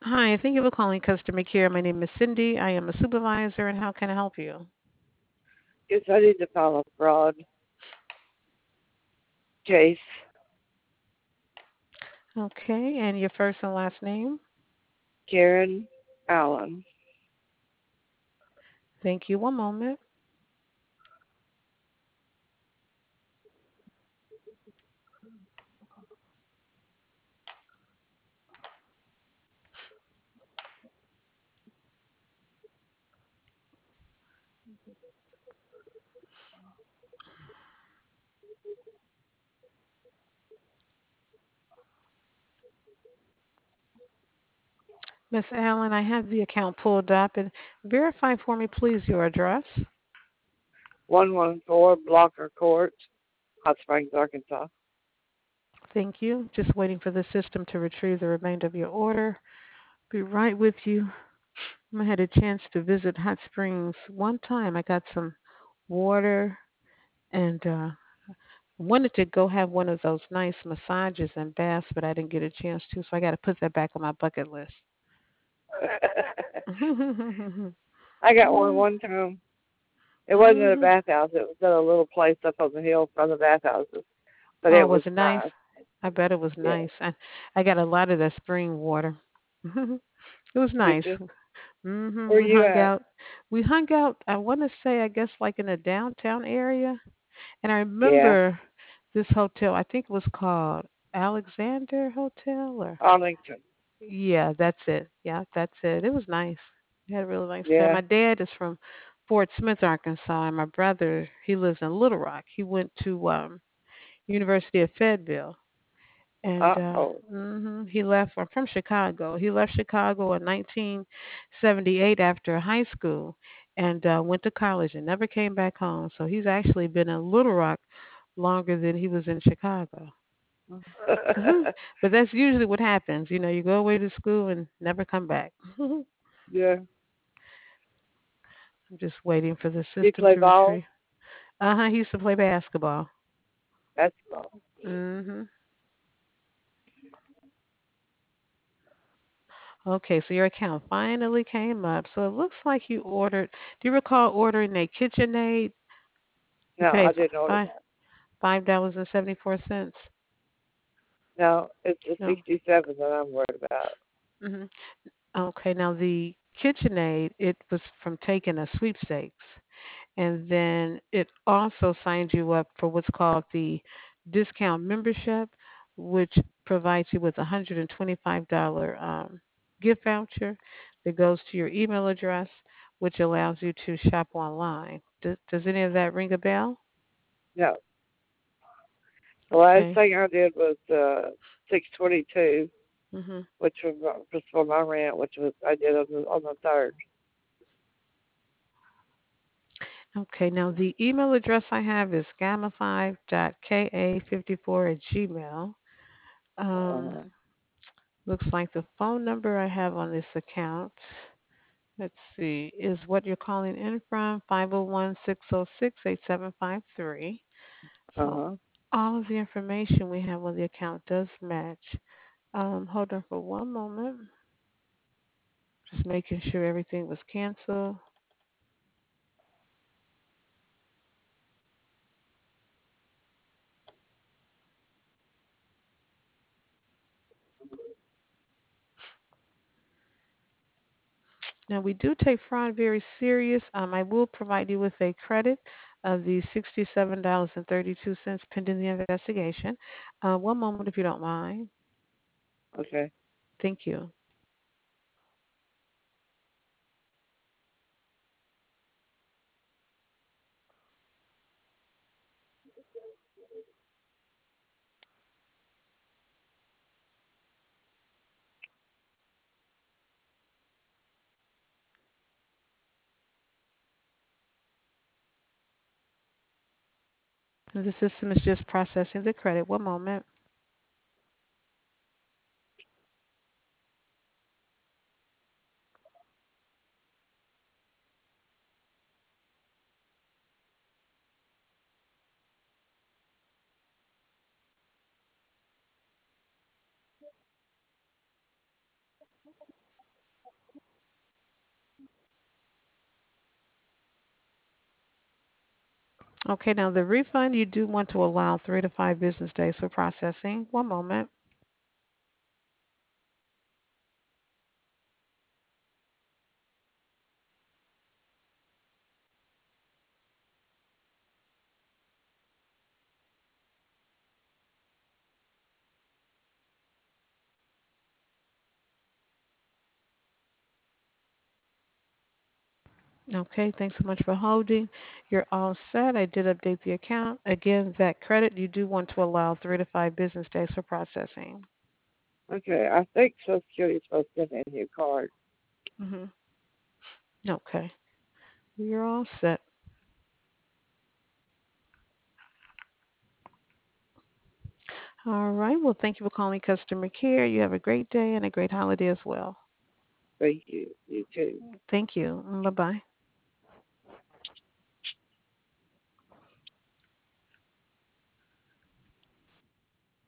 Hi, thank you for calling customer care. My name is Cindy. I am a supervisor, and how can I help you? Guess I need to file a fraud case. Okay, and your first and last name? Karen Allen. Thank you. One moment. Miss Allen, I have the account pulled up and verify for me, please, your address. 114 Blocker Court, Hot Springs, Arkansas. Thank you. Just waiting for the system to retrieve the remainder of your order. Be right with you. I had a chance to visit Hot Springs one time. I got some water and wanted to go have one of those nice massages and baths, but I didn't get a chance to, so I got to put that back on my bucket list. Mhm. I got one time. It wasn't at a Mhm. bathhouse. It was at a little place up on the hill from the bathhouses. But Oh, it was was it nice? nice. I bet it was Yeah. nice. I got a lot of that spring water. It was Did nice. you? Mhm. Where We you hung at? out. We hung out. I want to say, I guess, like in the downtown area. And I Yeah. remember this hotel. I think it was called Alexander Hotel, or Arlington. yeah, that's it. Yeah, that's it. It was nice. We had a really nice time. Yeah. My dad is from Fort Smith, Arkansas, and my brother, he lives in Little Rock. He went to University of Fayetteville, and Oh. he left. I'm from Chicago. He left Chicago in 1978 after high school, and went to college and never came back home. So he's actually been in Little Rock longer than he was in Chicago. But that's usually what happens. You know, you go away to school and never come back. I'm Yeah. just waiting for the You system play to ball? retrieve. He used to play basketball. Basketball. Mhm. Okay, so your account finally came up. So it looks like you ordered. Do you recall ordering a KitchenAid? You No, paid I didn't order five that. $5.74. No, it's the No. 67 that I'm worried about. Mhm. Okay, now the KitchenAid, it was from taking a sweepstakes. And then it also signs you up for what's called the discount membership, which provides you with a $125 gift voucher that goes to your email address, which allows you to shop online. Does any of that ring a bell? No. The last Okay. thing I did was 622, hmm which was for my rent, which was I did on the third. Okay, now the email address I have is gamma5.ka54 at gmail. Um, Uh, looks like the phone number I have on this account, let's see, is what you're calling in from, 501-606-8753. So huh. all of the information we have on the account does match. Hold on for one moment. Just making sure everything was canceled. Now we do take fraud very serious. I will provide you with a credit of the $67.32 pending the investigation. One moment if you don't mind. Okay. Thank you. The system is just processing the credit. One moment. Okay, now the refund, you do want to allow 3 to 5 business days for processing. One moment. Okay, thanks so much for holding. You're all set. I did update the account. Again, that credit, you do want to allow 3 to 5 business days for processing. Okay, I think Social Security is supposed to give me a new card. Hmm. Okay, you're all set. All right. Well, thank you for calling customer care. You have a great day and a great holiday as well. Thank you. You too. Thank you. Bye bye.